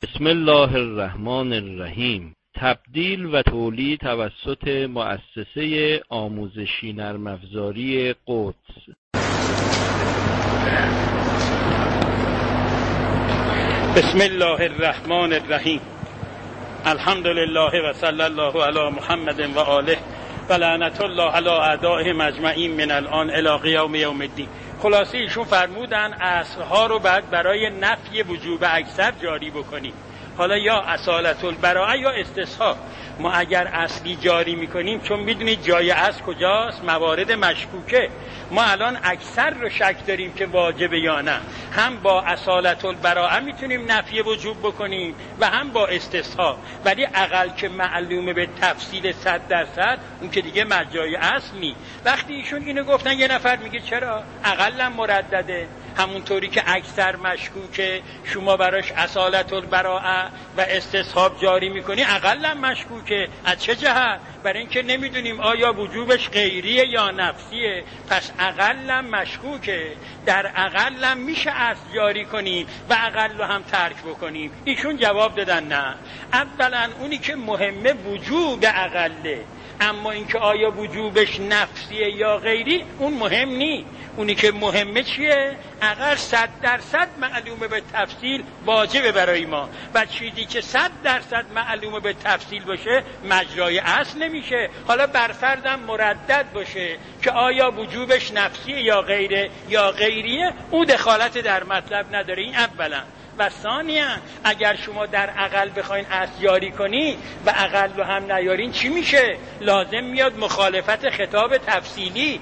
بسم الله الرحمن الرحیم. تبدیل و تولید توسط مؤسسه آموزشی نرم افزاری قدس. بسم الله الرحمن الرحیم. الحمد لله و صلی الله علی محمد و آله و لعنت الله علی اعدائهم اجمعین من الان الی قیام یوم الدین. خلاصه ایشون فرمودن اصلها رو بعد برای نفی وجوب اکثر جاری بکنیم. حالا یا اصالت البراءه یا استصحاب. ما اگر اصلی جاری میکنیم، چون میدونید جای اصل کجاست؟ موارد مشکوکه. ما الان اکثر رو شک داریم که واجبه یا نه. هم با اصالت البراءه میتونیم نفی وجوب بکنیم و هم با استصحاب. ولی اقل که معلومه به تفصیل 100%، اون که دیگه مجای اصل نی. وقتی ایشون اینو گفتن، یه نفر میگه چرا؟ اقلم مردده. همونطوری که اکثر مشکوکه، شما براش اصالت البراءه و استصحاب جاری میکنی، اقلم مشکوکه. از چه جهت؟ برای اینکه نمیدونیم آیا وجوبش غیریه یا نفسیه، پس اقلم مشکوکه. در اقلم میشه اصل جاری کنیم و اقل هم ترک بکنیم. ایشون جواب دادن نه. اولا اونی که مهمه وجوب اقله، اما اینکه آیا وجوبش نفسیه یا غیری اون مهم نی. اونی که مهمه چیه؟ اگر 100% معلومه به تفصیل واجبه برای ما، و چیزی که 100% معلومه به تفصیل باشه مجرای اصل نمیشه. حالا برفردم مردد باشه که آیا وجوبش نفسیه یا غیره یا غیریه، او دخالت در مطلب نداره. این اولا. و ثانیا اگر شما در اقل بخواین اصل جاری کنی و اقل رو هم نیارین، چی میشه؟ لازم میاد مخالفت خطاب تفصیلی.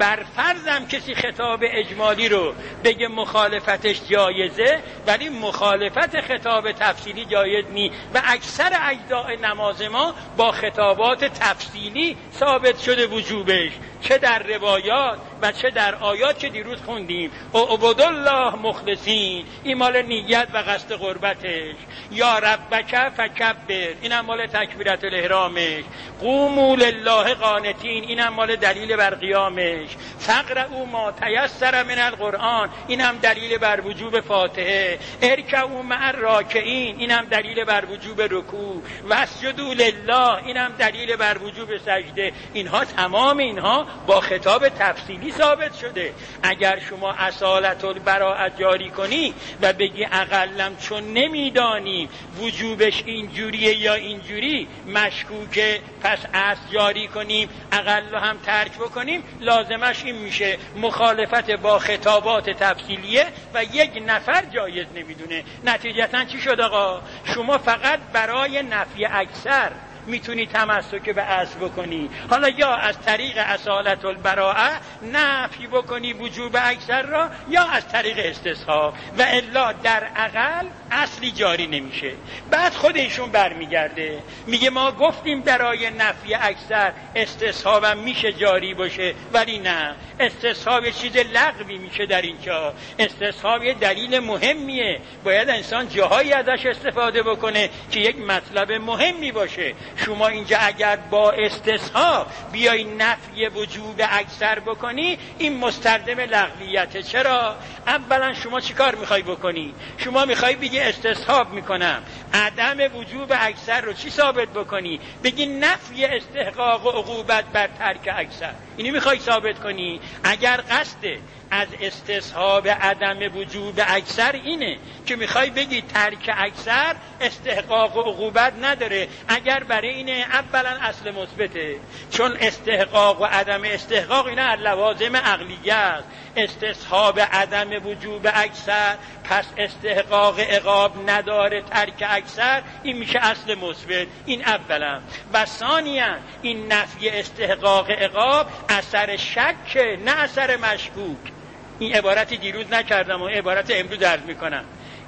برفرضم کسی خطاب اجمالی رو بگه مخالفتش جایزه، ولی مخالفت خطاب تفصیلی جایز نی. و اکثر اجزاء نماز ما با خطابات تفصیلی ثابت شده وجوبش، چه در روایات و چه در آیات که دیروز خوندیم. اعبدوا الله مخلصین، این مال نیت و قصد قربتش. یا ربک فکبر، اینم مال تکبیرت الاحرامش. قوموا لله قانتین، اینم مال دلیل بر قیامش. فقرؤوا ما تیسر من القرآن، اینم دلیل بر وجوب فاتحه. ارکعوا مع الراکعین، اینم دلیل بر وجوب رکوع. واسجدوا لله، اینم دلیل بر وجوب سجده. اینها تمام اینها با خطاب تفصیلی ثابت شده. اگر شما اصالت البراءه جاری کنی و بگی اقلم چون نمیدانی وجوبش اینجوریه یا اینجوری مشکوکه، پس اصل جاری کنیم، اقل هم ترک بکنیم، لازمش این میشه مخالفت با خطابات تفصیلیه و یک نفر جایز نمیدونه. نتیجتا چی شد آقا؟ شما فقط برای نفی اکثر میتونی تمسک به اصل بکنی. حالا یا از طریق اصالت البراءه نفی بکنی وجوب اکثر را، یا از طریق استصحاب، و الا در اقل اصلی جاری نمیشه. بعد خودشون برمیگرده میگه ما گفتیم برای نفی اکثر استصحابم میشه جاری باشه، ولی نه، استصحاب یه چیز لغوی میشه. در اینجا استصحاب یه دلیل مهمیه، باید انسان جاهایی ازش استفاده بکنه که یک مطلب مهمی باشه. شما اینجا اگر با استصحاب بیای نفی وجوب اکثر بکنی، این مستلزم لغویته. چرا؟ اولا شما چی کار میخوای بکنی؟ شما میخوای بگی استصحاب میکنم، عدم وجوب اکثر رو چی ثابت بکنی؟ بگی نفی استحقاق و عقوبت بر ترک اکثر. اینی میخوای ثابت کنی؟ اگر قصده از استصحاب عدم وجوب اکثر اینه که میخوای بگی ترک اکثر استحقاق و عقوبت نداره، اگر برای اینه اولا اصل مثبته، چون استحقاق و عدم استحقاق اینا از لوازم عقلیه است. استصحاب عدم وجوب اکثر، پس استحقاق عقاب نداره ترک اکثر، این میشه اصل مثبت. این اولا. و ثانیا این نفی استحقاق عقاب اثر شک، نه اثر مشکوک. این عبارتی دیروز نکردم و عبارت امروز عرض میکنم.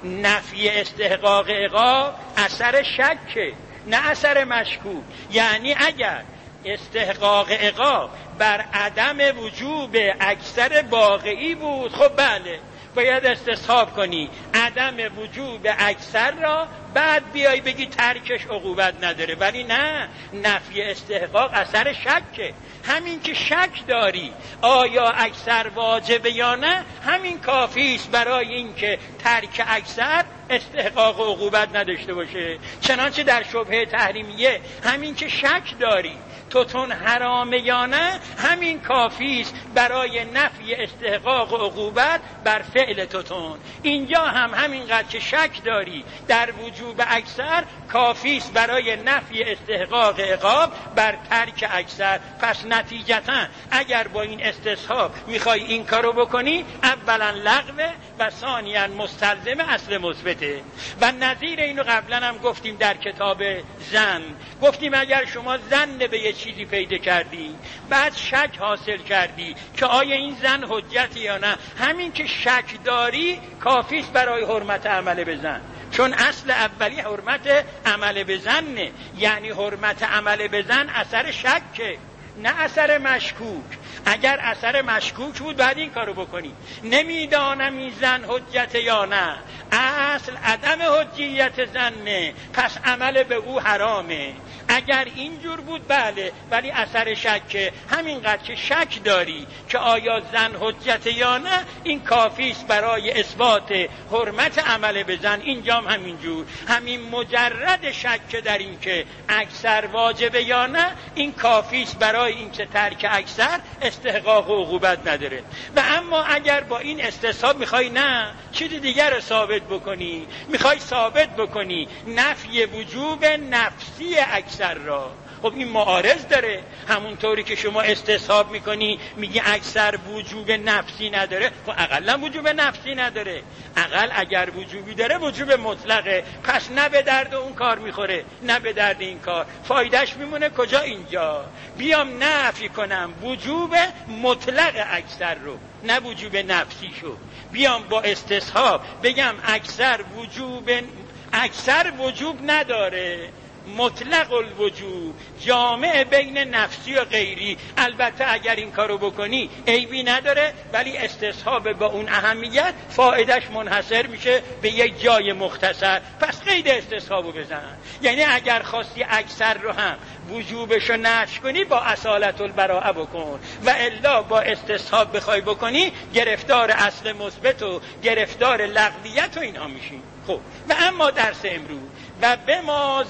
نفی استحقاق عقاب اثر شک، نه اثر مشکوک. یعنی اگر استحقاق عقاب بر عدم وجوب اکثر واقعی بود، خب بله باید استصحاب کنی عدم وجوب اکثر را، بعد بیای بگی ترکش عقوبت نداره. ولی نه، نفی استحقاق اثر شکه. همین که شک داری آیا اکثر واجبه یا نه، همین کافی است برای اینکه ترک اکثر استحقاق و عقوبت نداشته باشه. چنانچه در شبهه تحریمیه همین که شک داری توتون حرامه یا نه، همین کافی است برای نفی استحقاق و عقوبت بر فعل توتون. اینجا هم همینقدر که شک داری در وجوب اکثر، کافی است برای نفی استحقاق عقاب بر ترک اکثر. پس نتیجتا اگر با این استصحاب میخوای این کارو بکنی، اولا لغوه و ثانیا مستلزم اصل مثبته. و نظیر اینو قبلا هم گفتیم در کتاب زن، گفتیم اگر شما زن به یه چیزی پیدا کردی، بعد شک حاصل کردی که آیا این زن حجت یا نه، همین که شک داری کافیست برای حرمت عمل به زن. چون اصل اولی حرمت عمل به زنه، یعنی حرمت عمل به زن اثر شکه نه اثر مشکوک. اگر اثر مشکوک بود بعد این کارو بکنی. نمیدانم این زن حجت یا نه، اصل عدم حجیت زنه، پس عمل به او حرامه. اگر اینجور بود بله، ولی اثر شکه. همینقدر که شک داری که آیا زن حجت یا نه، این کافی است برای اثبات حرمت عمل به زن. اینجام همینجور، همین مجرد شک در این که اکثر واجبه یا نه، این کافی است برای این که ترک اکثر استحقاق و عقوبت نداره. و اما اگر با این استصحاب میخوای نه چیز دیگر رو ثابت بکنی، میخوای ثابت بکنی نفی وجوب نفسی اکثر را، خب این معارض داره. همونطوری که شما استصحاب میکنی میگی اکثر وجوب نفسی نداره، خب اقلا وجوب نفسی نداره. اقل اگر وجوبی داره وجوب مطلقه، پس نه به درد اون کار میخوره نه به درد این کار. فایدهش میمونه کجا؟ اینجا بیام نفی کنم وجوب مطلق اکثر رو، نه وجوب نفسی شو. بیام با استصحاب بگم اکثر وجوب نداره، مطلق الوجوب جامع بین نفسی و غیری. البته اگر این کارو بکنی عیبی نداره، ولی استصحاب با اون اهمیت فایدهش منحصر میشه به یک جای مختصر. پس قید استصحابو بزن. یعنی اگر خواستی اکثر رو هم وجوبشو نفی کنی با اصالت البراءه بکن، و الا با استصحاب بخوای بکنی گرفتار اصل مثبت و گرفتار لغویت و اینها میشین. خب و اما درس امروز و به ما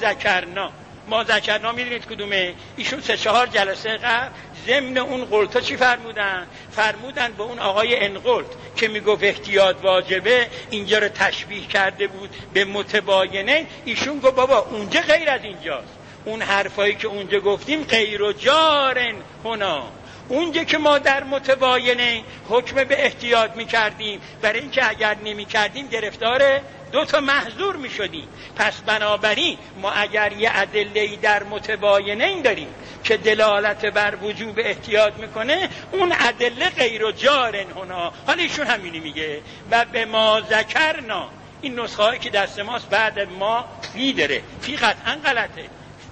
ذکرنا میدونید کدومه؟ ایشون 3-4 جلسه قبل ضمن اون قلتا چی فرمودن به اون آقای انقلت که میگفت احتیاط واجبه، اینجا رو تشبیه کرده بود به متباینه. ایشون گفت بابا اونجا غیر از اینجاست، اون حرفایی که اونجا گفتیم غیر و جارن هنا، اونجا که ما در متباینه حکم به احتیاط میکردیم، برای اینکه اگر نمیکردیم گرفتار 2 محظور میشدیم. پس بنابراین ما اگر یه ادله‌ای در متباینه این داریم که دلالت بر وجوب احتیاط میکنه، اون ادله غیر و جارن هنا. حالا ایشون همینی میگه و به ما ذکرنا. این نسخه هایی که دست ماست بعد ما فی داره، فی قطعا غلطه،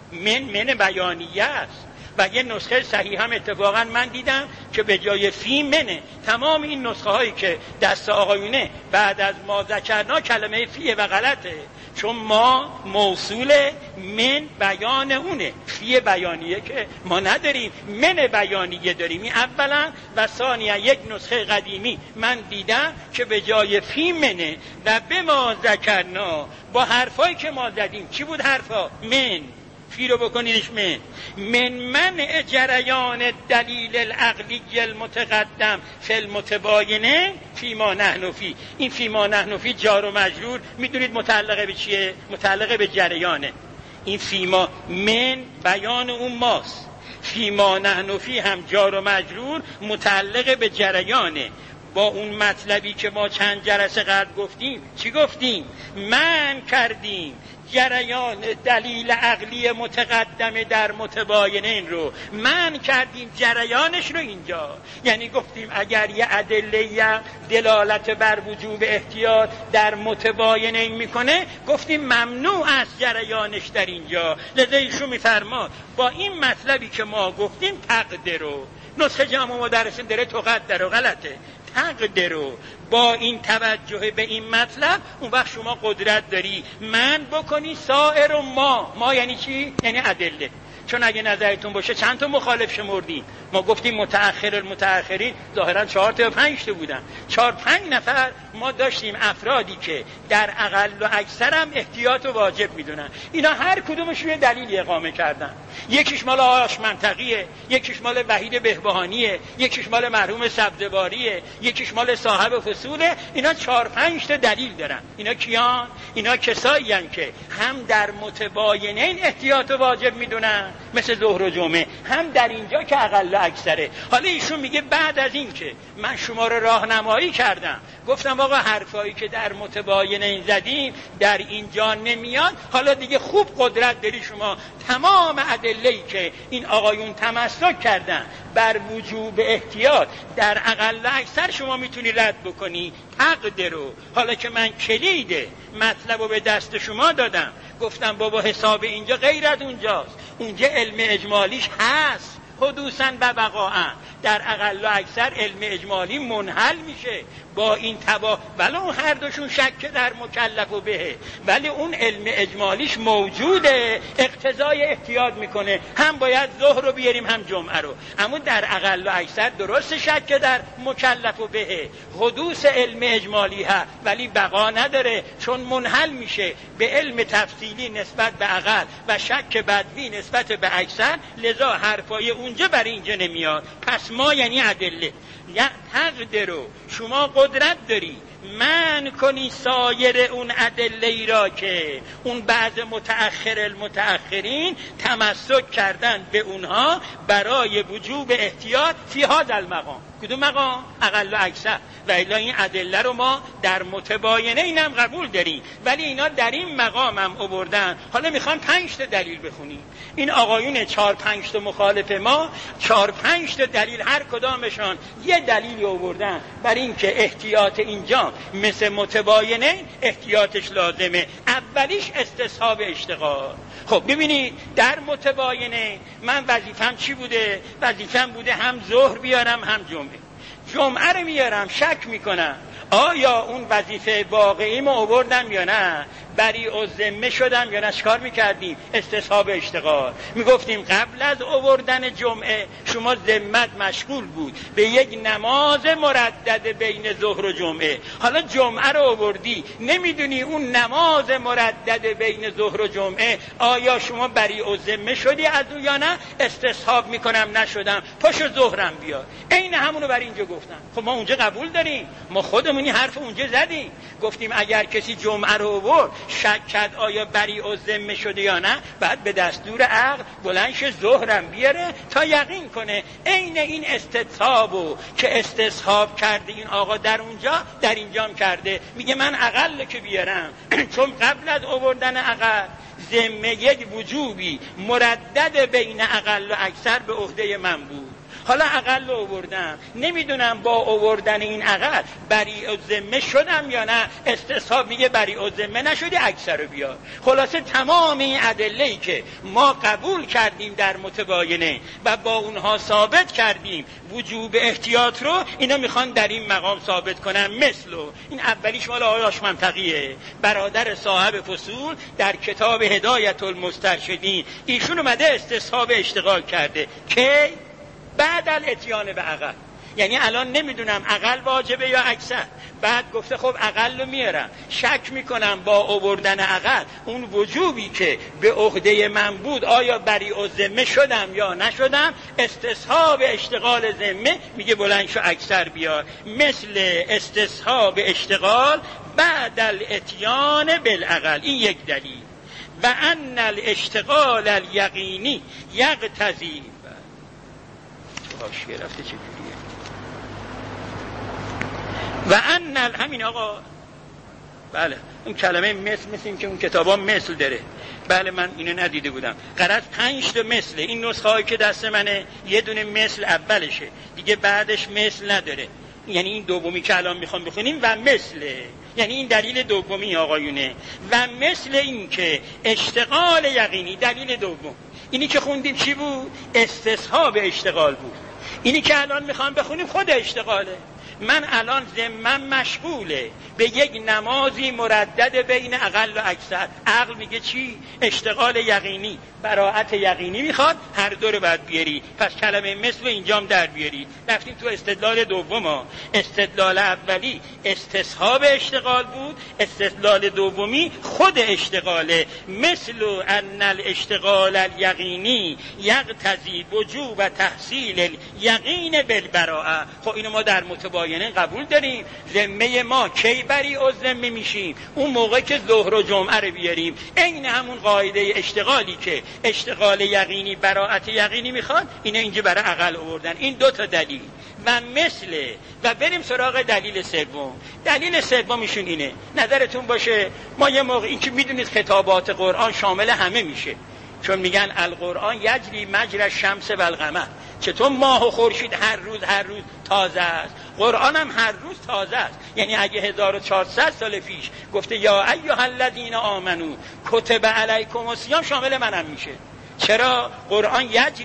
من بیانیه است. و یه نسخه صحیح هم اتفاقا من دیدم که به جای فی منه. تمام این نسخه هایی که دست آقایونه بعد از ما ذکرنا کلمه فیه و غلطه، چون ما موصول من بیان اونه، فی بیانیه که ما نداریم، من بیانیه داریم. این اولا. و ثانیا یک نسخه قدیمی من دیدم که به جای فی منه و به ما ذکرنا با حرفایی که ما زدیم. چی بود حرفا؟ من فی رو بکنیدش من منع جریان دلیل العقلی المتقدم فی المتباینه فی ما نحن فی. این فی ما نحن فی جار و مجرور میدونید متعلق به چیه؟ متعلق به جریانه. این فی ما من بیان اون ماست، فی ما نحن فی هم جار و مجرور متعلق به جریانه. با اون مطلبی که ما چند جلسه قبل گفتیم، چی گفتیم؟ من کردیم جریان دلیل عقلی متقدم در متباینین رو من کردیم جریانش رو اینجا. یعنی گفتیم اگر یه ادله دلالت بر وجوب احتیاط در متباینین میکنه، گفتیم ممنوع است جریانش در اینجا. لذا ایشون میفرما با این مطلبی که ما گفتیم تقدرو، نسخه جامع مدرسین داره تقدر و غلطه، تقدرو، با این توجه به این مطلب اون وقت شما قدرت داری من بکنی سائر و ما یعنی چی؟ یعنی ادله. چون اگه نظرتون باشه چند تا مخالف شمردیم؟ ما گفتیم المتأخرین ظاهرا 4 تا یا 5 تا بودن. 4-5 نفر ما داشتیم افرادی که در اقل و اکثر هم احتیاط و واجب میدونن. اینا هر کدومش یه دلیلی اقامه کردن. یکیش مال آش منطقیه، یکیش مال وحید بهبهانیه، یکیش مال مرحوم سبزواریه، یکیش مال صاحب فصوله. اینا 4-5 تا دلیل دارن. اینا کیان؟ اینا کسایی هستن که هم در متباینین احتیاط و واجب میدونن مثل ظهر و جمعه، هم در اینجا که اقل و اکثره. حالا ایشون میگه بعد از این که من شما رو راهنمایی کردم، گفتم آقا حرفایی که در متباینین زدیم در اینجا نمیاد، حالا دیگه خوب قدرت داری شما تمام ادله‌ای که این آقایون تمسک کردن بر وجوب احتیاط در اقل و اکثر شما میتونی رد بکنی. تقدرو. حالا که من کلید مطلب رو به دست شما دادم، گفتم بابا حساب اینجا غیر از اونجاست، اونجا علم اجمالیش هست حدوثاً و بقاعاً. در اقل و اکثر علم اجمالی منحل میشه با این ولی اون هر دوشون شک در مکلف و بهه، ولی اون علم اجمالیش موجوده، اقتضای احتیاط میکنه، هم باید ظهر رو بیاریم هم جمعه رو. اما در اقل و اکثر درست شک در مکلف و بهه، حدوث علم اجمالی ها ولی بقا نداره، چون منحل میشه به علم تفصیلی نسبت به اقل و شک بدوی نسبت به اکثر، لذا حرفای اونجا بر اینجا نمیاد. پس ما یعنی ادله تقدرو، شما قدرت داری من کنی سایر اون ادله را که اون بعض المتأخرین تمسک کردن به اونها برای وجوب احتیاط فی هذا المقام. کدوم مقام؟ اقل و اکثر. و الا این ادله رو ما در متباینه اینم قبول داریم، ولی اینا در این مقام هم آوردن. حالا میخوان 5 تا دلیل بخونیم. این آقایون 4-5 تا مخالف ما 4-5 تا دلیل هر کدامشان یه دلیلی آوردن بر این که احتیاط اینجا مثل متباینه احتیاطش لازمه. اولیش استصحاب اشتغال. خب ببینید در متباینه من وظیفم چی بوده؟ وظیفم بوده هم ظهر بیارم هم جمعه رو میارم، شک میکنم آیا اون وظیفه واقعی ما آوردم یا نه، بری و ذمه شدم یا نه. چیکار میکردیم؟ استصحاب اشتغال. میگفتیم قبل از آوردن جمعه شما ذمت مشغول بود به یک نماز مردد بین ظهر و جمعه. حالا جمعه رو آوردی، نمیدونی اون نماز مردد بین ظهر و جمعه آیا شما بری و ذمه شدی از اون یا نه. استصحاب میکنم نشدم، پاشو ظهرم بیار. عین همونو بر اینجا گفتم. خب ما اونجا قبول داریم، ما خودمونی حرف اونجا زدیم، گفتیم اگر کسی جمعه رو آورد شک کرد آیا بری و ذمه شده یا نه، بعد به دستور عقل بلندش ظهرم بیاره تا یقین کنه. عین این استصحابو که استصحاب کرده این آقا در اونجا در اینجام کرده. میگه من عقل که بیارم چون قبل از آوردن عقل ذمه یک وجوبی مردد بین اقل و اکثر به عهده من بود. حالا اقل رو آوردم، نمیدونم با آوردن این اقل بری و ذمه شدم یا نه. استصحاب میگه بری و ذمه نشدی، اکثر رو بیار. خلاصه تمام این ادله‌ای که ما قبول کردیم در متباینه و با اونها ثابت کردیم وجوب احتیاط رو، اینا میخوان در این مقام ثابت کنن. مثلو این اولیش مال آقای آش منطقیه، برادر صاحب فصول در کتاب هدایت المسترشدین، ایشون اومده استصحاب اشتغال کرده که بعد الاتیان به عقل، یعنی الان نمیدونم عقل واجبه یا اکثر. بعد گفته خب عقل رو میارم، شک میکنم با آوردن عقل اون وجوبی که به عهده من بود آیا بری و ذمه شدم یا نشدم. استصحاب اشتغال ذمه میگه بلند شو اکثر بیار. مثل استصحاب اشتغال بعد الاتیان بالعقل. این یک دلیل. و ان الاشتغال الیقینی یقتضی حاشیه رفته چه دیگه. و ان همین آقا، بله اون کلمه مثل این که اون کتابا مثل داره. بله من اینو ندیده بودم. غرض 5 تا مثله. این نسخه هایی که دست منه یه دونه مثل اولشه، دیگه بعدش مثل نداره. یعنی این دومی که الان میخوام بخونیم و مثله، یعنی این دلیل دومی آقایونه. و مثل این که اشتغال یقینی، دلیل دوم. اینی که خوندیم چی بود؟ استصحاب اشتغال بود. اینی که الان میخوام بخونیم خود اشتغاله. من الان ذمم مشغوله به یک نمازی مردد بین اقل و اکثر. عقل میگه چی؟ اشتغال یقینی، براءت یقینی میخواد، هر دو رو باید بیاری. پس کلمه مثل اینجام در بیاری. رفتیم تو استدلال دوم. استدلال اولی استصحاب اشتغال بود، استدلال دومی خود اشتغاله. مثل ان الاشتغال الیقینی یقتضی وجوب تحصیل الیقین بالبراءه. خب اینو ما در متباینه قبول داریم. ذمه ما کی بری و ذمه میشیم؟ اون موقع که ظهر و جمعه رو بیاریم. این همون قاعده اشتغالی که اشتغال یقینی براءت یقینی میخواد، اینو اینجا برای عقل آوردن. این دو تا دلیل و بریم سراغ دلیل سوم. دلیل سومشون اینه، نظرتون باشه ما یه موقع این که میدونید خطابات قرآن شامل همه میشه، چون میگن القرآن یجری مجری الشمس و القمر. چطور ماه و خورشید هر روز تازه است، قرآن هم هر روز تازه است. یعنی اگه 1400 سال پیش گفته یا ایها الذین آمنو کتب علیکم الصیام، شامل منم میشه. چرا؟ قرآن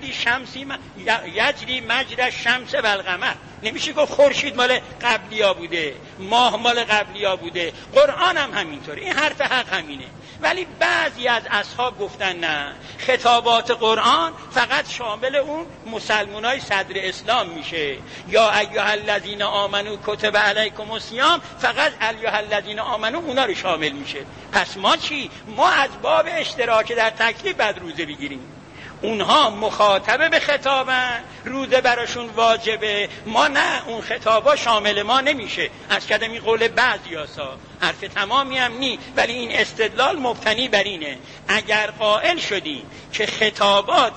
یجری مجری الشمس و القمر. نمیشه گفت خورشید مال قبلیا بوده، ماه مال قبلیا بوده، قرآن هم همینطوره. این حرف حق همینه. ولی بعضی از اصحاب گفتن نه، خطابات قرآن فقط شامل اون مسلمانای صدر اسلام میشه. یا ایها الذین آمنو کتب علیکم الصیام، فقط ایها الذین آمنو اونا رو شامل میشه. پس ما چی؟ ما از باب اشتراک در تکلیف بعد روزه بگیریم. اونها مخاطبه به خطابن، روزه براشون واجبه، ما نه، اون خطابا شامل ما نمیشه. از کدم این قول بعضیاسا حرف تمامی هم نی، ولی این استدلال مبتنی بر اینه اگر قائل شدی که خطابات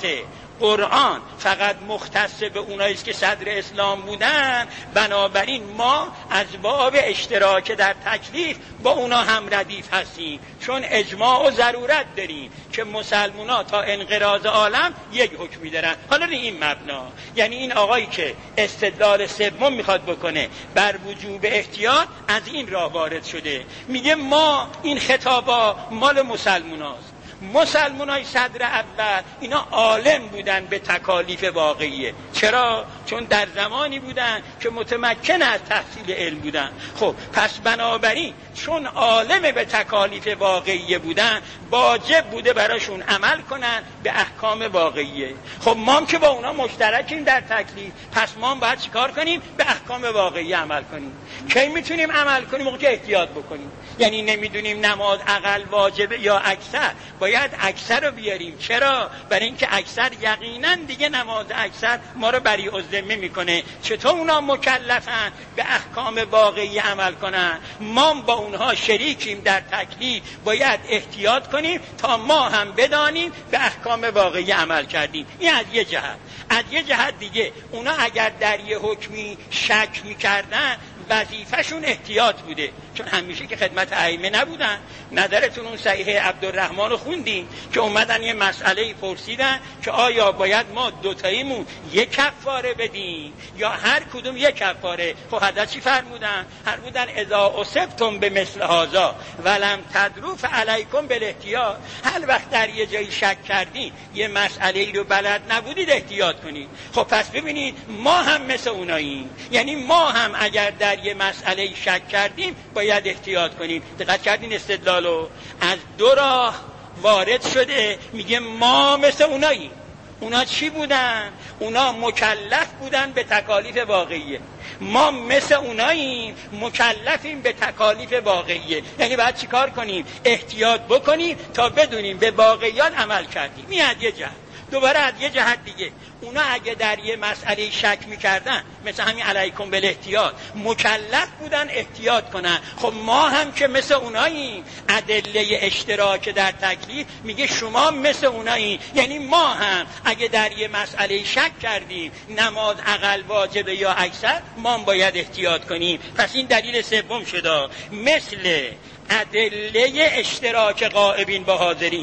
قرآن فقط مختص به اوناییست که صدر اسلام بودن، بنابراین ما از باب اشتراک در تکلیف با اونا هم ردیف هستیم، چون اجماع و ضرورت داریم که مسلمونا تا انقراض عالم یک حکمی دارن. حالا این مبنا، یعنی این آقایی که استدلال سوم میخواد بکنه بر وجوب احتیاط، از این راه وارد شده، میگه ما این خطابا مال مسلموناست. مسلمانای صدر اول اینا عالم بودن به تکالیف واقعیه. چرا؟ چون در زمانی بودن که متمکن از تحصیل علم بودن. خب پس بنابراین چون عالم به تکالیف واقعیه بودن، واجب بوده براشون عمل کنن به احکام واقعیه. خب ما هم که با اونا مشترکیم در تکلیف، پس ما هم باید چیکار کنیم؟ به احکام واقعیه عمل کنیم. کی میتونیم عمل کنیم؟ موقع که احتیاط بکنیم. یعنی نمیدونیم نماز اقل واجبه یا اکثر، باید اکثر رو بیاریم. چرا؟ برای اینکه اکثر یقینا دیگه نماز اکثر ما رو بری الذمه میکنه. چطور اونا مکلفن به احکام واقعی عمل کنن؟ ما با اونها شریکیم در تکلیف، باید احتیاط کنیم تا ما هم بدانیم به احکام واقعی عمل کردیم. این از یه جهت. از یه جهت دیگه اونا اگر در یه حکمی شک میکردن، وظیفه‌شون احتیاط بوده، چون همیشه که خدمت ائمه نبودن. نظرتون اون صحیح عبدالرحمن رو خوندین که اومدن یه مسئله پرسیدن که آیا باید ما دوتاییمون یک کفاره بدیم یا هر کدوم یک کفاره؟ خب حضرت چی فرمودن؟ فرمودن اذا اصبتم به مثل هذا ولم تدروا فعلیکم بالاحتیاط. هر وقت در یه جایی شک کردین، یه مسئله ای رو بلد نبودید، احتیاط کنید. خب پس ببینید ما هم مثل اوناییم، یعنی ما هم اگر در یه مسئله شک کردیم باید احتیاط کنیم. دقت کردین استدلالو؟ از دو راه وارد شده، میگه ما مثل اوناییم. اونا چی بودن؟ اونا مکلف بودن به تکالیف واقعیه. ما مثل اوناییم، مکلفیم به تکالیف واقعیه. یعنی باید چی کار کنیم؟ احتیاط بکنیم تا بدونیم به واقعیات عمل کردیم. این از یه جهت. دوباره از یه جهت دیگه، اونا اگه در یه مسئله شک میکردن، مثل همین علیکم بالاحتیاط، مکلف بودن احتیاط کنن. خب ما هم که مثل اوناییم، ادله اشتراک در تکلیف میگه شما مثل اوناییم. یعنی ما هم اگه در یه مسئله شک کردیم، نماز اقل واجبه یا اکثر، ما هم باید احتیاط کنیم. پس این دلیل سوم شد، مثل ادله اشتراک غائبین با حاضرین.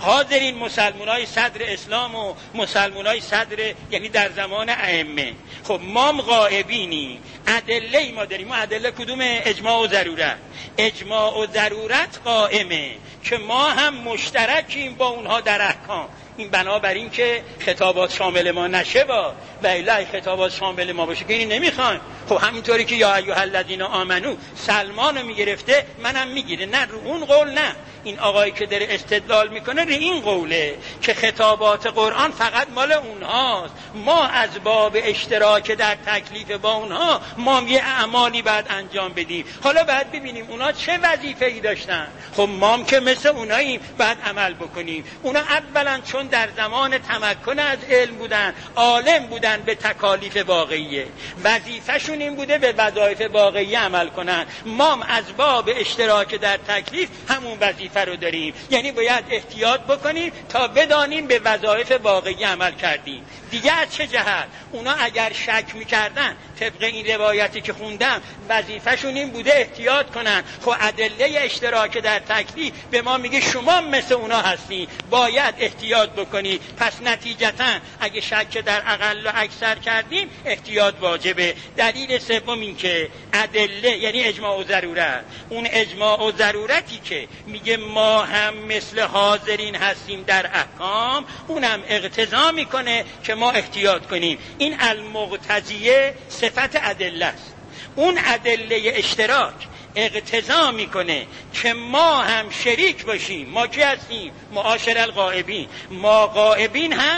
حاضرین مسلمانای صدر اسلام و مسلمانای صدر، یعنی در زمان ائمه. خب ما غائبینی، ادله ما داریم. ما ادله کدوم؟ اجماع و ضرورت. اجماع و ضرورت قائمه که ما هم مشترکیم با اونها در احکام. این بنابراین که خطابات شامل ما نشه با و الا خطابات شامل ما باشه که این نمیخوایم. خب همینطوری که یا ایها الذین آمنو سلمانو میگرفته منم میگیره، نه رو اون قول نه. این آقایی که داره استدلال میکنه رو این قوله که خطابات قرآن فقط مال اونهاست، ما از باب اشتراک در تکلیف با اونها ما یه اعمالی بعد انجام بدیم. حالا بعد ببینیم اونا چه وظیفه‌ای داشتن. خب ما هم که مثل اوناییم بعد عمل بکنیم. اونا اولا چون در زمان تمکن از علم بودن، عالم بودن به تکالیف واقعیه، وظیفه‌شون این بوده به وظایف واقعی عمل کنن. ما هم از باب اشتراک در تکلیف همون وظیفه رو داریم، یعنی باید احتیاط بکنیم تا بدانیم به وظایف واقعی عمل کردیم. دیگه از چه جهت؟ اونا اگر شک میکردن طبق این روایتی که خوندم وظیفه‌شون این بوده احتیاط کنن. خب ادله اشتراک در تکلیف به ما میگه شما مثل اونا هستی، باید احتیاط بکنی. پس نتیجتا اگه شک در اقل و اکثر کردیم احتیاط واجبه. دلیل سوم این که ادله یعنی اجماع و ضرورت. اون اجماع و ضرورتی که میگه ما هم مثل حاضرین هستیم در احکام، اونم اقتضا میکنه که ما احتیاط کنیم. این المقتضیه صفت ادله است. اون ادله اشتراک اقتضا میکنه که ما هم شریک باشیم. ما کی هستیم؟ معاشر الغائبین. ما غائبین هم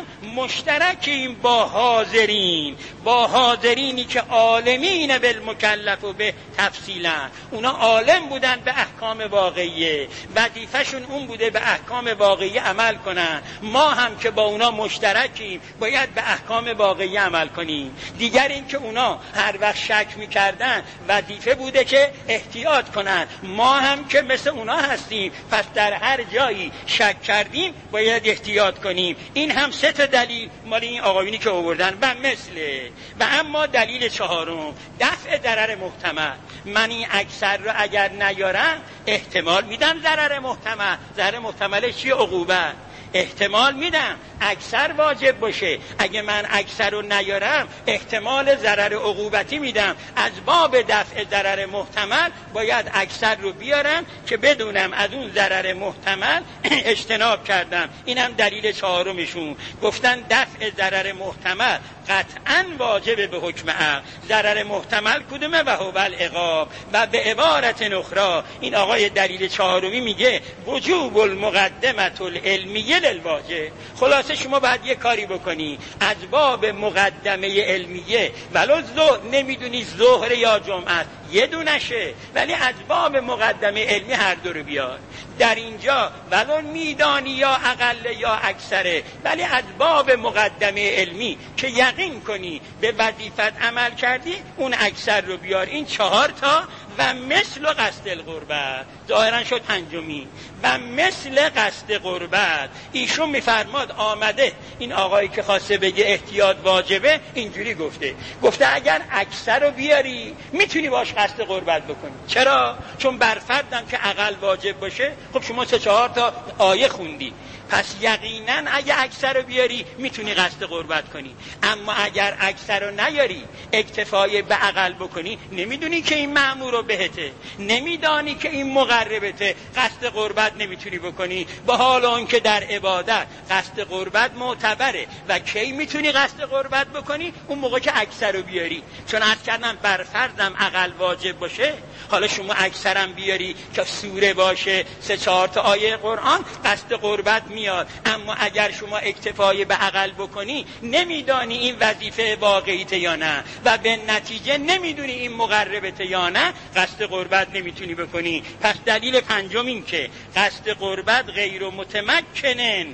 مشترکیم با حاضرین، با حاضرینی که عالمین بالمکلف و به تفصیلا. اونا عالم بودن به احکام واقعیه، وظیفه‌شون اون بوده به احکام واقعی عمل کنن. ما هم که با اونا مشترکیم باید به احکام واقعی عمل کنیم. دیگر این که اونا هر وقت شک میکردن وظیفه بوده که احتیاط کنن. ما هم که مثل اونا هستیم، پس در هر جایی شک کردیم باید احتیاط کنیم. این هم سه تا دلیل مال این آقایونی که آوردن. و مثله و اما دلیل چهارم دفع ضرر محتمل. من این اکثر رو اگر نیارم احتمال میدم ضرر محتمل. ضرر محتمل چیه؟ عقوبت. احتمال میدم اکثر واجب باشه. اگه من اکثر رو نیارم احتمال ضرر عقوبتی میدم. از باب دفع ضرر محتمل باید اکثر رو بیارم که بدونم از اون ضرر محتمل اجتناب کردم. اینم دلیل چهارمشون. گفتن دفع ضرر محتمل قطعاً واجب به حکم عقل. ضرر محتمل کدومه؟ و هو العقاب. و به عبارت اخرى این آقای دلیل چهارمی میگه وجوب المقدمه العلمیه للواجب. خلاصه شما باید یه کاری بکنی از باب مقدمه علمیه، ولو نمیدونی ظهر یا جمعه یه دونشه، ولی از باب مقدمه علمی هر دو رو بیار. در اینجا ولو میدانی یا اقل یا اکثره، ولی از باب مقدمه علمی که یقین کنی به وظیفت عمل کردی اون اکثر رو بیار. این 4 تا و مثل قصد القربت ظاهرا شد پنجمی. و مثل قصد قربت ایشون میفرماد آمده این آقایی که خواسته بگه احتیاط واجبه اینجوری گفته اگر اکثر رو بیاری میتونی باش قصد قربت بکنی. چرا؟ چون بر فردم که اقل واجب باشه. خب شما 3-4 تا آیه خوندی، پس یقینا اگه اکثر رو بیاری میتونی قصد قربت کنی. اما اگر اکثر رو نیاری اکتفای به اقل بکنی، نمیدونی که این مأمور رو بهته، نمیدانی که این مقربته، قصد قربت نمیتونی بکنی. با حال اون که در عبادت قصد قربت معتبره. و کی میتونی قصد قربت بکنی؟ اون موقع که اکثر رو بیاری. چون عرض کردم بر فردم اقل واجب باشه. حالا شما اکثرم بیاری که سوره باشه 3-4 تا آیه قرآن قصد قربت میاد. اما اگر شما اکتفای به اقل بکنی نمیدانی این وظیفه واقعیته یا نه و به نتیجه نمیدونی این مقربته یا نه، قصد قربت نمیتونی بکنی. پس دلیل پنجم این که قصد قربت غیر متمکنن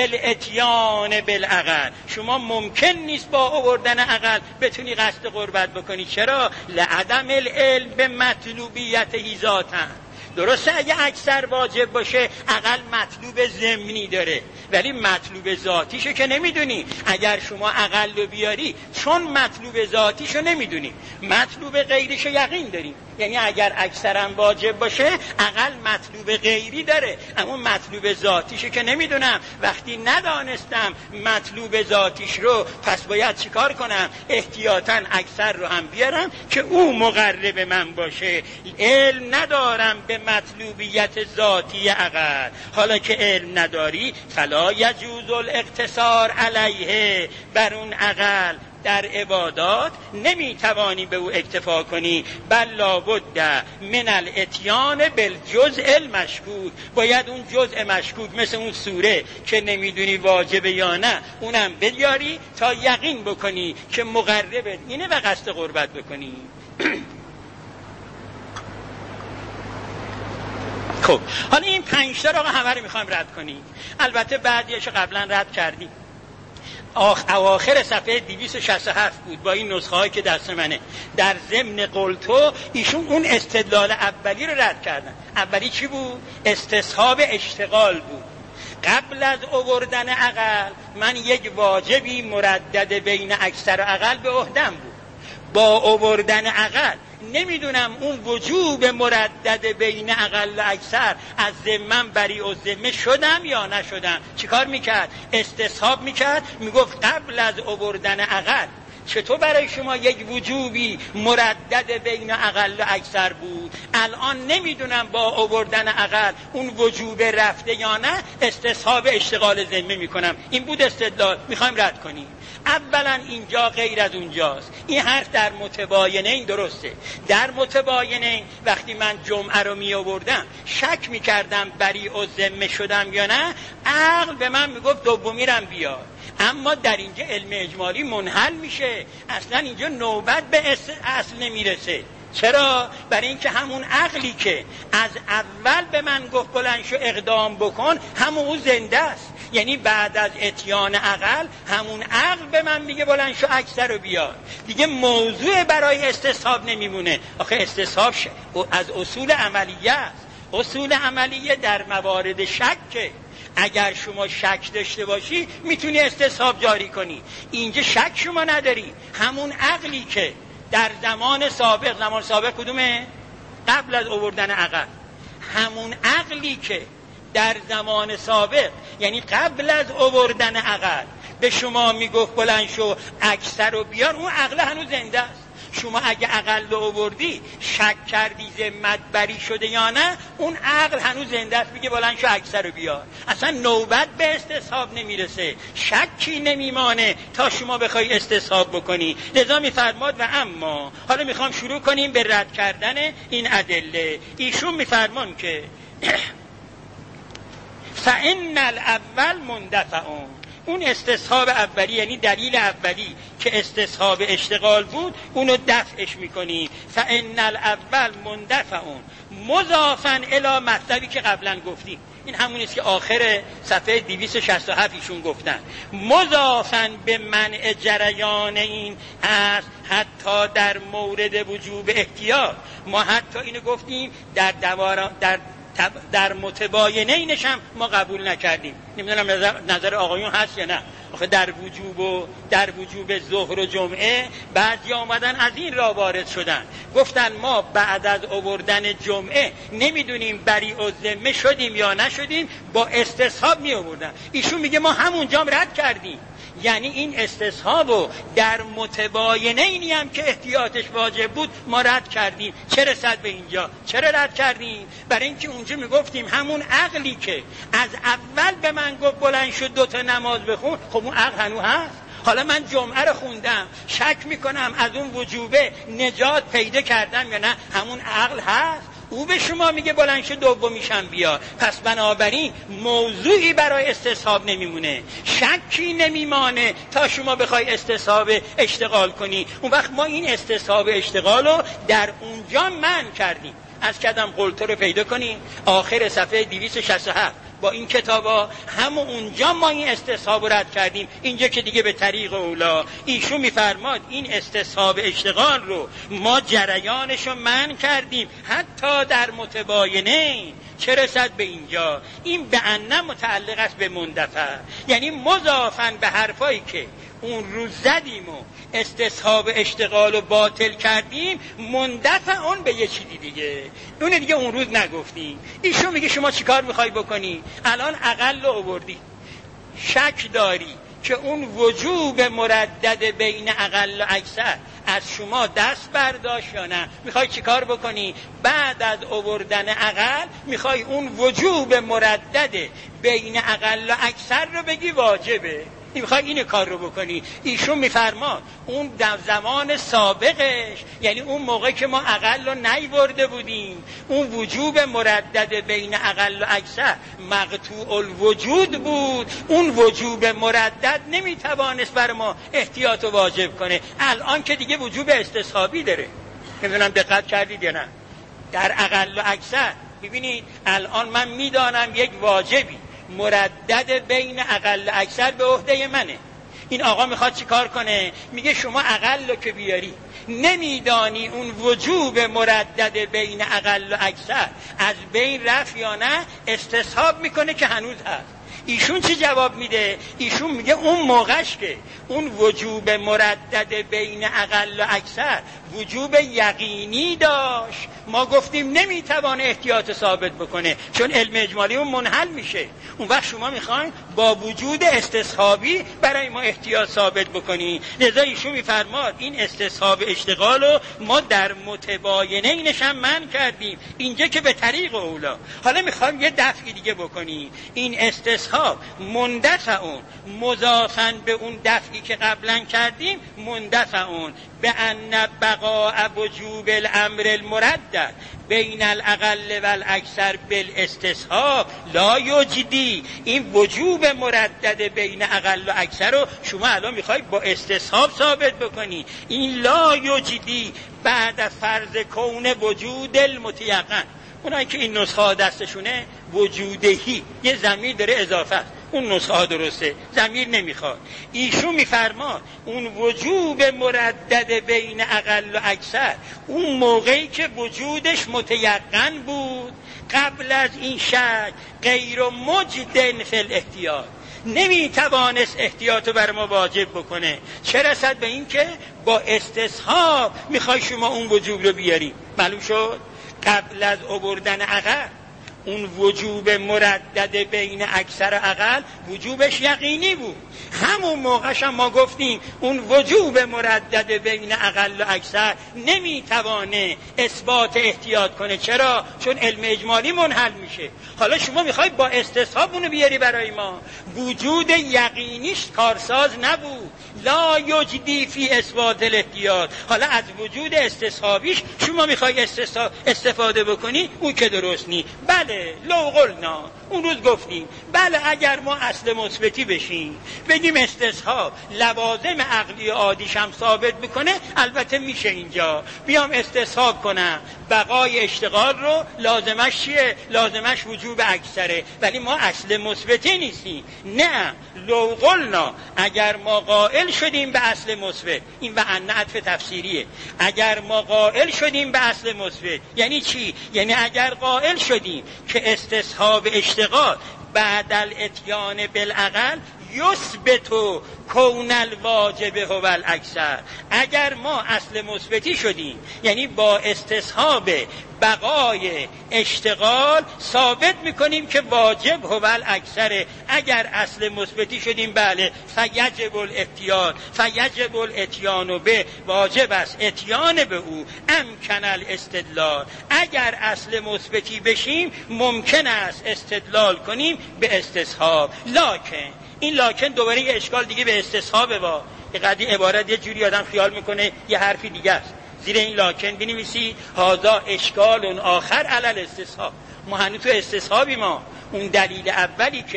بالاتیان بالعقل. شما ممکن نیست با آوردن عقل بتونی قصد قربت بکنی. چرا؟ لعدم العلم به مطلوبیت ذاتن. درسته اگه اکثر واجب باشه عقل مطلوب ضمنی داره، ولی مطلوب ذاتیشو که نمیدونی. اگر شما عقل رو بیاری، چون مطلوب ذاتیشو نمیدونی، مطلوب غیریشو یقین داری. یعنی اگر اکثرا واجب باشه، عقل مطلوب غیری داره، اما مطلوب ذاتیشو که نمیدونم. وقتی ندانستم مطلوب ذاتیش رو، پس باید چیکار کنم؟ احتیاطاً اکثر رو هم بیارم که او مقرب من باشه. علم ندارم به مطلوبیت ذاتی عقل. حالا که علم نداری، فلا یجوز الاقتصار علیه، بر اون عقل در عبادات نمیتوانی به او اکتفا کنی. بل لابد من الاتیان بالجزء المشکوک، باید اون جزء مشکوک مثل اون سوره که نمیدونی واجبه یا نه، اونم بیاری تا یقین بکنی که مقرب اینه و قصد قربت بکنی. خب حالا این 5 تا رو همه رو میخوایم رد کنیم. البته بعدیشو قبلا رد کردیم. اواخر صفحه 267 بود با این نسخه هایی که دست منه. در ضمن قلتو ایشون اون استدلال اولی رو رد کردن. اولی چی بود؟ استصحاب اشتغال بود. قبل از آوردن عقل من یک واجبی مردد بین اکثر عقل به عهدم بود. با آوردن عقل نمیدونم اون وجوب مردد بین عقل و اکثر از ذمم بری و ذمه شدم یا نشدم. چیکار میکرد؟ استصحاب میکرد، میگفت قبل از آوردن عقل چطور برای شما یک وجوبی مردد بین عقل و اکثر بود، الان نمیدونم با آوردن عقل اون وجوب رفته یا نه، استصحاب اشتغال ذمه میکنم. این بود استدلال. میخوایم رد کنیم. اولا اینجا غیر از اونجاست. این حرف در متباینین درسته. در متباینین وقتی من جمعه رو می آوردم شک می کردم بری و ذمه شدم یا نه، عقل به من می گفت دومی رم بیار. اما در اینجا علم اجمالی منحل میشه، اصلا اینجا نوبت به اصل نمیرسه. چرا؟ برای اینکه همون عقلی که از اول به من گفت بلند شو اقدام بکن، همون او زنده است. یعنی بعد از اتیان عقل همون عقل به من میگه بلند شو اکثر رو بیار. دیگه موضوع برای استصحاب نمیمونه. آخه استصحاب از اصول عملیه است. اصول عملیه در موارد شک، اگر شما شک داشته باشی میتونی استصحاب جاری کنی. اینجا شک شما نداری، همون عقلی که در زمان سابق کدومه؟ قبل از آوردن عقل. همون عقلی که در زمان سابق یعنی قبل از آوردن عقل به شما میگفت بلند شو اکثر رو بیار، اون عقل هنوز زنده است. شما اگه عقل رو آوردی شک کردی ذمت بری شده یا نه، اون عقل هنوز زنده است، میگه بلند شو اکثر رو بیار. اصلا نوبت به استصحاب نمیرسه، شکی نمیمانه تا شما بخوای استصحاب بکنی. لذا میفرماد و اما حالا میخوام شروع کنیم به رد کردن این ادله. ایشون میفرمان که فإن الاول مندفعون، اون استصحاب اولی یعنی دلیل اولی که استصحاب اشتغال بود اونو دفعش میکنی. فإن الاول مندفعون مضافا الی مطلبی که قبلا گفتیم. این همون است که آخر صفحه 267 ایشون گفتن. مضافا به منع جریان این است حتی در مورد وجوب احتیاط. ما حتی اینو گفتیم در متباینینش هم ما قبول نکردیم. نمیدونم نظر آقایون هست یا نه. آخه در وجوب ظهر و جمعه بعضی آمدن از این را وارد شدن، گفتن ما بعد از آوردن جمعه نمیدونیم بری و ذمه شدیم یا نشدیم، با استصحاب می آوردن. ایشون میگه ما همونجا رد کردیم. یعنی این استصحابو در متباینینی هم که احتیاطش واجب بود ما رد کردیم. چه رسد به اینجا؟ چرا رد کردیم؟ برای اینکه اونجا میگفتیم همون عقلی که از اول به من گفت بلند شد 2 تا نماز بخون، خب اون عقل هنوز هست. حالا من جمعه رو خوندم، شک میکنم از اون وجوبه نجات پیدا کردم یا نه، همون عقل هست. او به شما میگه بلند شو دومیشم بیار. پس بنابراین موضوعی برای استصحاب نمیمونه، شکی نمیمانه تا شما بخوای استصحاب اشتغال کنی. اون وقت ما این استصحاب اشتغال رو در اونجا منع کردیم. از کدام قلتو رو پیدا کنیم آخر صفحه 267 با این کتابا همون اونجا ما این استصحاب رد کردیم. اینجا که دیگه به طریق اولا ایشون میفرماد این استصحاب اشتغال رو ما جریانشو منع کردیم حتی در متباینه. چه رسد به اینجا؟ این به انه متعلق است به مندفع، یعنی مضافن به حرفایی که اون روز زدیم و استصحاب اشتغال رو باطل کردیم، مندفع اون به یه چیزی دیگه، اون دیگه اون روز نگفتیم. ایشون میگه شما چیکار میخوای بکنی؟ الان اقل رو آوردی، شک داری که اون وجوب مردد بین اقل و اکثر از شما دست برداشت یا نه؟ میخوای چیکار بکنی؟ بعد از آوردن اقل میخوای اون وجوب مردد بین اقل و اکثر رو بگی واجبه، میخوای این کار رو بکنی. ایشون میفرما اون در زمان سابقش، یعنی اون موقع که ما اقل رو نیورده بودیم، اون وجوب مردد بین اقل و اکثر مقطوع الوجود بود، اون وجوب مردد نمیتوانست بر ما احتیاط و واجب کنه. الان که دیگه وجوب استصحابی داره، نمیدونم دقت کردید یا نه. در اقل و اکثر ببینید الان من میدانم یک واجبی مردد بین اقل اکثر به عهده منه. این آقا میخواد چی کار کنه؟ میگه شما اقل رو که بیاری نمیدانی اون وجوب مردد بین اقل و اکثر از بین رفت یا نه، استصحاب میکنه که هنوز هست. ایشون چی جواب میده؟ ایشون میگه اون موقعش که اون وجوب مردد بین اقل و اکثر وجوب یقینی داشت، ما گفتیم نمیتوانه احتیاط ثابت بکنه چون علم اجمالی اون منحل میشه. اون وقت شما میخواین با وجود استصحابی برای ما احتیاط ثابت بکنی. لذا ایشون میفرماد این استصحاب اشتغال رو ما در متباینه اینش هم منع کردیم، اینجا که به طریق اولا. حالا میخوایم یه دفعی دیگه بکنی. این استصحاب مندفعون مضافن به اون دفعی که قبلا کردیم، مندفعون به ان بقاء وجوب الامر المردد بین الاقل و الاکثر بالاستصحاب لا یوجدی. این وجوب مردد بین اقل و اکثر رو شما الان میخوای با استصحاب ثابت بکنی. این لا یوجدی بعد فرض کون وجود المتیقن. اونایی که این نسخه ها دستشونه وجودهی یه ضمیر داره اضافه است، اون نسخه ها درسته، ضمیر نمیخواد. ایشون میفرما اون وجوب مردد بین اقل و اکثر اون موقعی که وجودش متیقن بود قبل از این شک غیر مجدن فی الاحتیاط، نمیتوانست احتیاط رو بر ما واجب بکنه. چه رسد به این که با استصحاب میخوای شما اون وجوب رو بیاری. معلوم شد قبل از آوردن عقل اون وجوب مردد بین اکثر و اقل وجوبش یقینی بود. همون موقعش هم ما گفتیم اون وجوب مردد بین اقل و اکثر نمیتوانه اثبات احتیاط کنه. چرا؟ چون علم اجمالی منحل میشه. حالا شما میخوای با استصحاب اونو بیاری برای ما. وجود یقینیش کارساز نبود، لا یجدی فی اثبات الاحتیاط. حالا از وجود استصحابیش شما میخوای استفاده بکنی، اون که درست نی. بله لو قلنا اون روز گفتیم بله اگر ما اصل مثبتی بشیم بگیم استصحاب لوازم عقلی عادیش هم ثابت بکنه، البته میشه اینجا بیام استصحاب کنم بقای اشتغال رو لازمش چیه؟ لازمش وجوب اکثره، ولی ما اصل مثبتی نیستیم. نه لو قلنا اگر ما قائل شدیم به اصل مثبت، این و ان عطف تفسیریه، اگر ما قائل شدیم به اصل مثبت یعنی چی؟ یعنی اگر قائل شدیم که استصحاب اشتغال بعد الاتیان بالعقل یثبت کون الواجب هو الاکثر، اگر ما اصل مثبتی شدیم یعنی با استصحاب بقای اشتغال ثابت میکنیم که واجب هو الاکثر. اگر اصل مثبتی شدیم بله فیجب الاحتیاط فیجب الاتیان به، واجب است اتیان به او. امکن الاستدلال اگر اصل مثبتی بشیم ممکن است استدلال کنیم به استصحاب. لکن این لکن دوباره یه اشکال دیگه به استصحابه. با قدی عبارت یه جوری آدم خیال میکنه یه حرفی دیگه است. زیر این لکن بنویسی هذا اشکال آخر علی الاستصحاب. ما هنوز تو استصحابی، ما اون دلیل اولی که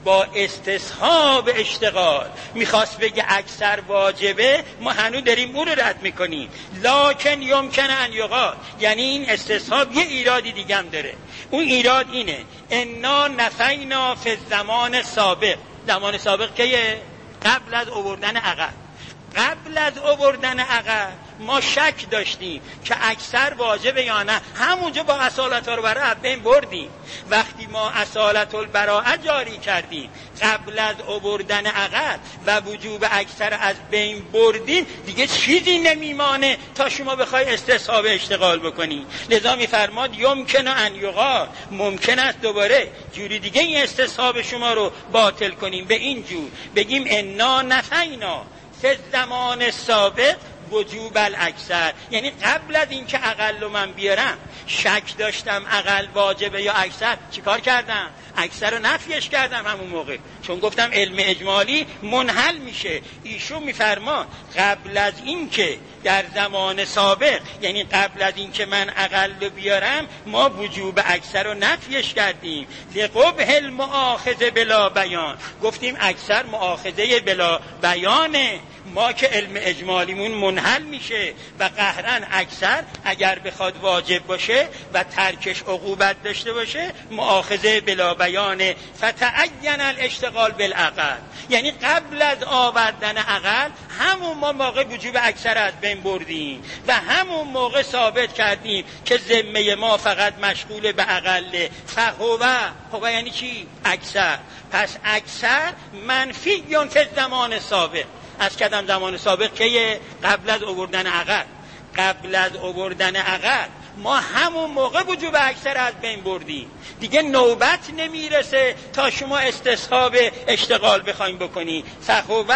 با استصحاب اشتغال میخواست بگه اکثر واجبه، ما هنوز داریم اون رو رد میکنیم. لکن یمکن ان یقال، یعنی این استصحاب یه ایرادی دیگه هم داره. اون ایراد اینه انا نفینا فی الزمان سابق. زمان سابق که قبل از آوردن عقل. قبل از آوردن عقل ما شک داشتیم که اکثر واجبه یا نه، همونجا با اصالت البراءه بین بردیم. وقتی ما اصالت البراءه جاری کردیم قبل از آوردن عقل و وجوب اکثر از بین بردیم، دیگه چیزی نمیمانه تا شما بخوای استصحاب اشتغال بکنی. لذا میفرماد یمکن ان یقال، ممکن است دوباره جوری دیگه این استصحاب شما رو باطل کنیم، به این جور بگیم انا نفینا فی الزمان سابق وجوب الاکثر. یعنی قبل از اینکه عقل رو من بیارم شک داشتم عقل واجبه یا اکثر، چیکار کردم؟ اکثر رو نفیش کردم همون موقع، چون گفتم علم اجمالی منحل میشه. ایشون میفرما قبل از اینکه در زمان سابق، یعنی قبل از اینکه من عقل رو بیارم، ما وجوب اکثر رو نفیش کردیم. لقبح المؤاخذه بلا بیان، گفتیم اکثر مؤاخذه بلا بیانه، ما که علم اجمالیمون منحل میشه و قهرن اکثر اگر بخواد واجب باشه و ترکش عقوبت داشته باشه مؤاخذه بلا بیانه. فتعین الاشتغال بالعقل، یعنی قبل از آوردن عقل همون موقع وجوب اکثر از بین بردیم و همون موقع ثابت کردیم که ذمه ما فقط مشغول به عقل. فهو یعنی چی؟ اکثر. پس اکثر منفی فی زمان سابق. از کدام زمان سابق که قبل از آوردن عقل. قبل از آوردن عقل ما همون موقع وجوب اکثر از بین بردیم، دیگه نوبت نمیرسه تا شما استصحاب اشتغال بخوایم بکنی. فهو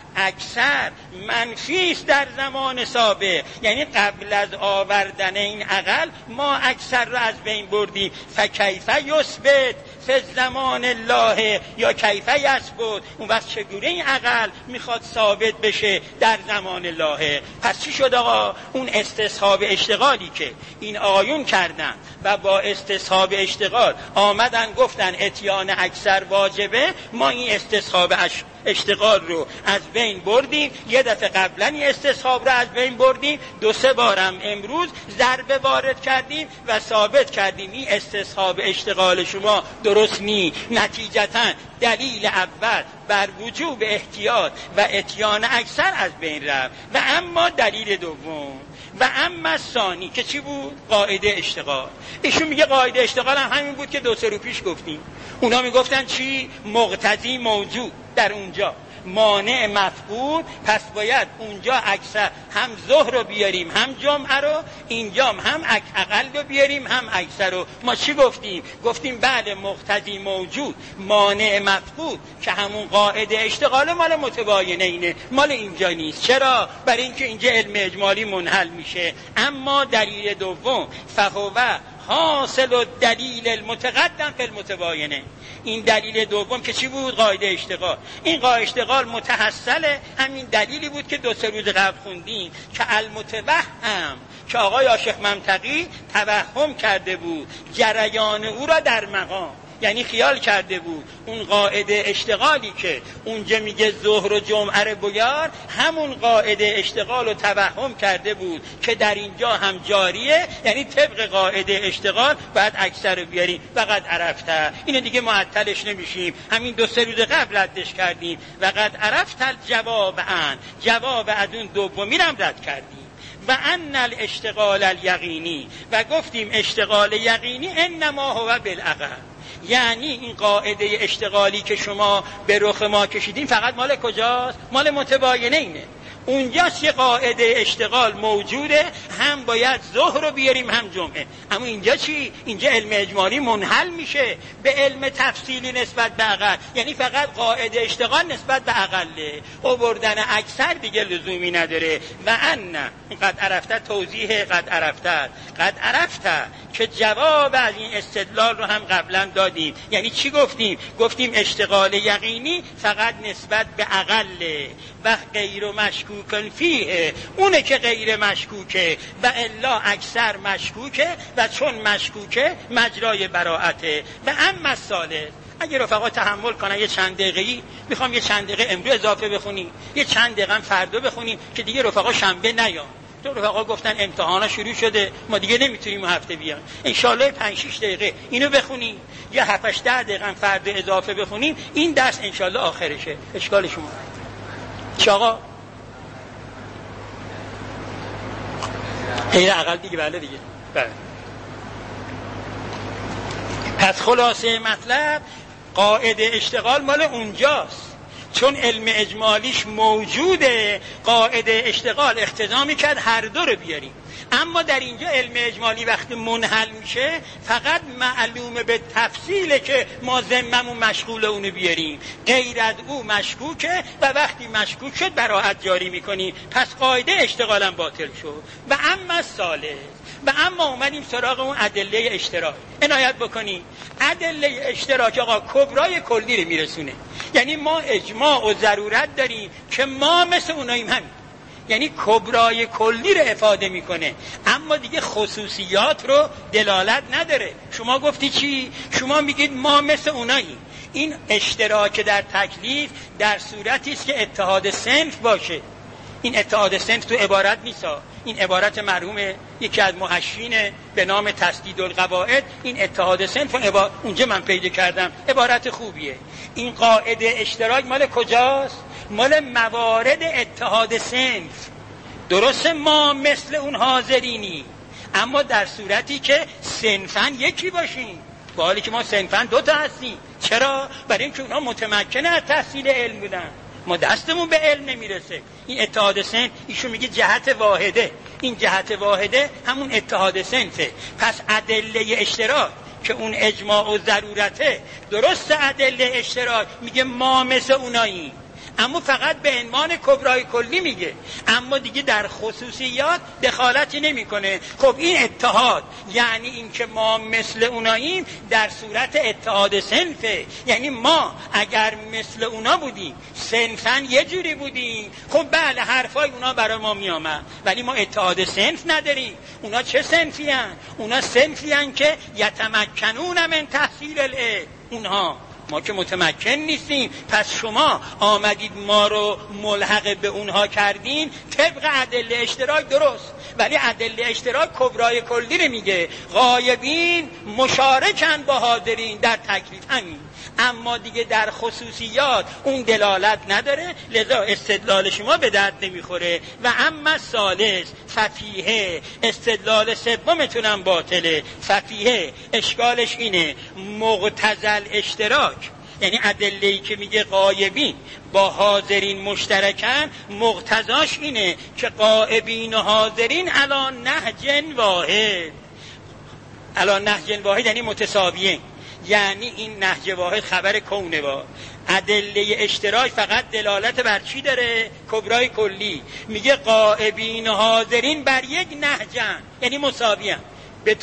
اکثر منفی است در زمان سابق، یعنی قبل از آوردن این عقل ما اکثر رو از بین بردیم. فکیف یثبت فی زمان الله یا کیف یثبت، اون وقت چگونه این عقل میخواد ثابت بشه در زمان الله؟ پس چی شد آقا؟ اون استصحاب اشتغالی که این آیون کردن و با استصحاب اشتغال آمدن گفتن اتیان اکثر واجبه، ما این استصحاب اشتغال رو از بین بردیم. یه دفعه قبلا این استصحاب رو از بین بردیم، 2-3 بارم امروز ضربه وارد کردیم و ثابت کردیم این استصحاب اشتغال شما درست نی. نتیجتا دلیل اول بر وجوب احتیاط و اتیان اکثر از بین رفت. و اما دلیل دوم و اما ثانی که چی بود؟ قاعده اشتغال. ایشون میگه قاعده اشتغال هم همین بود که 2-3 رو پیش گفتیم. اونا میگفتن چی؟ مقتضی موجود در اونجا، مانع مفقود، پس باید اونجا اکثر هم ظهر رو بیاریم هم جمعه رو، اینجا هم اقل رو بیاریم هم اکثر رو. ما چی گفتیم؟ گفتیم بله مقتضی موجود مانع مفقود که همون قاعده اشتغال مال متباینه اینه، مال اینجا نیست. چرا؟ برای اینکه اینجا علم اجمالی منحل میشه. اما دلیل دوم فهو حاصل الدلیل المتقدم فی المتباینه، این دلیل دوم که چی بود؟ قاعده اشتغال. این قاعده اشتغال متحصل همین دلیلی بود که 2-3 روز قبل خوندیم که المتوهم، که آقای عاشق منطقی توهم کرده بود جریان او را در مقام، یعنی خیال کرده بود اون قاعده اشتغالی که اونجا میگه ظهر و جمعه رو بیار، همون قاعده اشتغال رو توهم کرده بود که در اینجا هم جاریه، یعنی طبق قاعده اشتغال باید اکثر رو بیاریم. فقط عرفته اینو دیگه معطلش نمیشیم، همین 2-3 روز قبل ردش کردیم. وقد عرفت الجواب عن، جواب از اون دومی رو رد کردیم. و ان الاشتغال الیقینی، و گفتیم اشتغال یقینی انما هو بالعقل، یعنی این قاعده اشتغالی که شما به رخ ما کشیدین فقط مال کجاست؟ مال متباینه اینه. اونجاست یه قاعده اشتغال موجوده، هم باید ظهر رو بیاریم هم جمعه. اما اینجا چی؟ اینجا علم اجمالی منحل میشه به علم تفصیلی نسبت به عقل، یعنی فقط قاعده اشتغال نسبت به عقله، آوردن اکثر دیگه لزومی نداره. و ان قد عرفت توضیح قد عرفت که جواب از این استدلال رو هم قبلا دادیم. یعنی چی گفتیم؟ گفتیم اشتغال یقینی فقط نسبت به عقله و غیر مشکوکن فیه، اونه که غیر مشکوکه و الا اکثر مشکوکه و چون مشکوکه مجرای براعته. و اما الثالث، اگه رفقا تحمل کنن یه چند دقیقه‌ای، میخوام یه چند دقیقه امروز اضافه بخونیم، یه چند دقیقه هم فردا بخونیم که دیگه رفقا شنبه نیان. تو رفقا گفتن امتحانا شروع شده، ما دیگه نمیتونیم هفته بیان. ان شاءالله 5-6 دقیقه اینو بخونیم، یا 7-8 دقیقه هم فردا اضافه بخونیم، این درس ان شاءالله آخرشه. اشکال شما چه آقا؟ غیر عقل دیگه. بله دیگه. بله. پس خلاصه مطلب، قاعده اشتغال مال اونجاست، چون علم اجمالیش موجوده. قاعده اشتغال اقتضا میکرد هر دو رو بیاریم، اما در اینجا علم اجمالی وقتی منحل میشه فقط معلومه به تفصیله که ما ذممون مشغول اونو بیاریم، غیر از او مشکوکه و وقتی مشکوک شد براءت جاری میکنیم. پس قاعده اشتغالم باطل شد. و اما ثالث، و اما اومدیم سراغ اون ادله اشتراک. عنایت بکنی ادله اشتراک آقا کبرای کلی رو میرسونه. یعنی ما اجماع و ضرورت داریم که ما مثل اوناییم، همین یعنی کبرای کلی رو افاده میکنه، اما دیگه خصوصیات رو دلالت نداره. شما گفتی چی؟ شما میگید ما مثل اوناییم. این اشتراک در تکلیف در صورتی است که اتحاد صنف باشه. این اتحاد صنف تو عبارت نیست، این عبارت مرحوم یکی از محشین به نام تسدید القواعد، این اتحاد صنف اونجا من پیدا کردم، عبارت خوبیه. این قاعده اشتراک مال کجاست؟ مال موارد اتحاد صنف. درست ما مثل اون حاضرینی، اما در صورتی که صنفاً یکی باشیم، با حالی که ما صنفاً 2 تا هستیم. چرا؟ برای اینکه اونها متمکن از تحصیل علم بودن، ما دستمون به علم نمیرسه. این اتحاد صنف ایشون میگه جهت واحده، این جهت واحده همون اتحاد صنفه. پس ادله اشتراک که اون اجماع و ضرورته، درست ادله اشتراک میگه ما مثل اوناییم، اما فقط به عنوان کبرای کلی میگه، اما دیگه در خصوصیات دخالتی نمیکنه. خب این اتحاد یعنی این که ما مثل اوناییم در صورت اتحاد صنفه. یعنی ما اگر مثل اونا بودیم، صنفاً یه جوری بودیم، خب بله حرفای اونا برای ما میامد، ولی ما اتحاد صنف نداریم. اونا چه صنفی هن؟ اونا صنفی هن که یتمکنون من تحصیل العلم. اونها، ما که متمکن نیستیم. پس شما آمدید ما رو ملحق به اونها کردین طبق ادله اشتراک، درست، ولی ادله اشتراک کبرای کلی رو میگه. غایبین مشارکن با حاضرین در تکلیف، همین، اما دیگه در خصوصیات اون دلالت نداره، لذا استدلال شما به درد نمیخوره. و اما ثالث ففیه، استدلال سومتونم باطله. ففیه اشکالش اینه مقتضل اشتراک، یعنی ادله‌ای که میگه غایبین با حاضرین مشترکن، مقتضاش اینه که غایبین و حاضرین علی نهج واحد. علی نهج واحد یعنی متساویین، یعنی این نهج واحد خبر کونه. با ادله اشتراک فقط دلالت بر چی داره؟ کبرای کلی. میگه غایبین و حاضرین بر یک نهجن، یعنی مساویین. به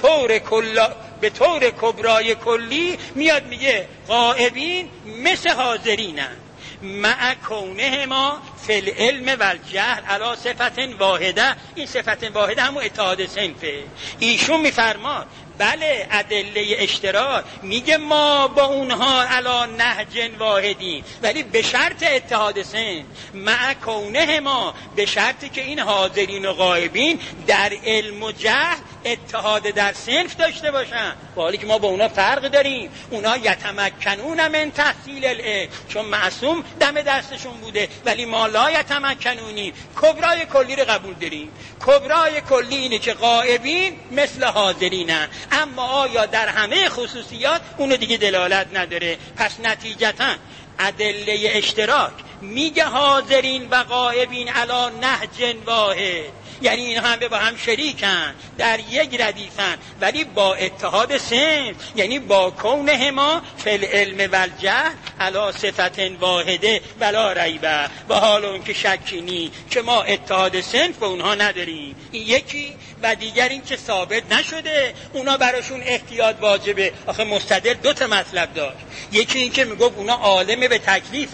طور کبرای کلی میاد میگه غایبین مثل حاضرینن، مع کونه ما فی العلم و الجهل علی صفت واحده. این صفت واحده همون اتحاد صنفه. ایشون میفرماد بله ادله اشتراک میگه ما با اونها علی نهج واحدی، ولی به شرط اتحاد صنف. مع کونه ما، به شرطی که این حاضرین و غایبین در علم و جهل اتحاد در صنف داشته باشن، با حالی که ما با اونا فرق داریم. اونا یتمکنون من تحصیل العلم، چون معصوم دم دستشون بوده، ولی ما لا یتمکنونیم. کبرای کلی رو قبول داریم. کبرای کلی اینه که غایبین مثل حاضرینن، اما آیا در همه خصوصیات اونو دیگه دلالت نداره. پس نتیجتاً ادله اشتراک میگه حاضرین و غایبین علی نهج واحد، یعنی این همه با هم شریکن، در یک ردیفن، ولی با اتحاد صنف، یعنی با کونه ما فی العلم و الجهل علی صفت واحده ولا ریبه. و حال اون که شکی نی که ما اتحاد صنف با اونها نداریم. این یکی. و دیگر این که ثابت نشده اونا براشون احتیاط واجبه. آخه مستدل 2 تا مطلب داشت. یکی این که میگفت اونا عالم به تکلیفن،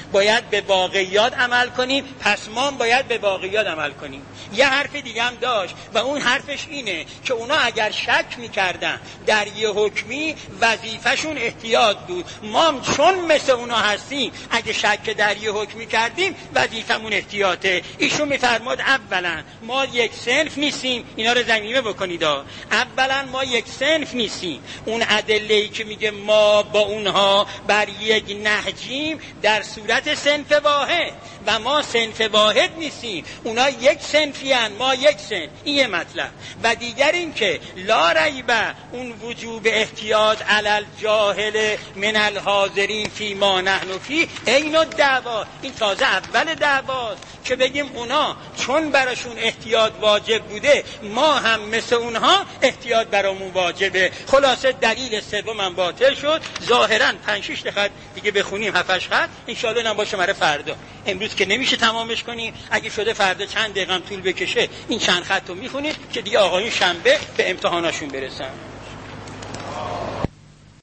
باید به واقعیات عمل کنیم، پس ما باید به واقعیات عمل کنیم. یه حرف دیگه هم داشت و اون حرفش اینه که اونا اگر شک میکردن در یه حکمی وظیفه‌شون احتیاط بود، ما چون مثل اونا هستیم اگه شک در یه حکمی کردیم وظیفمون احتیاطه. ایشون میفرماد اولا ما یک صنف نیستیم، اینا رو ضمیمه بکنید. اولا ما یک صنف نیستیم. اون ادله‌ای که میگه ما با اونها بر یک نهجیم در صورت صنف واحد و ما صنف واحد نیستیم، اونا یک صنفی هن، ما یک صنف. این یه مطلب. و دیگر این که لا ریب اون وجوب احتیاط علی الجاهل من الحاضرین فی ما نحن فی عین الدعوا. این تازه اول دعواست که بگیم اونا چون براشون احتیاط واجب بوده ما هم مثل اونها احتیاط برامون واجبه. خلاصه دلیل سومم باطل شد. ظاهرا 5-6 خط دیگه بخونیم، 7-8 خط ان شاء الله نباشه برای فردا. امروز که نمیشه تمامش کنیم، اگه شده فردا چند دقیقه طول بکشه این چند خط رو میخونید که دیگه آقایون شنبه به امتحاناشون برسن.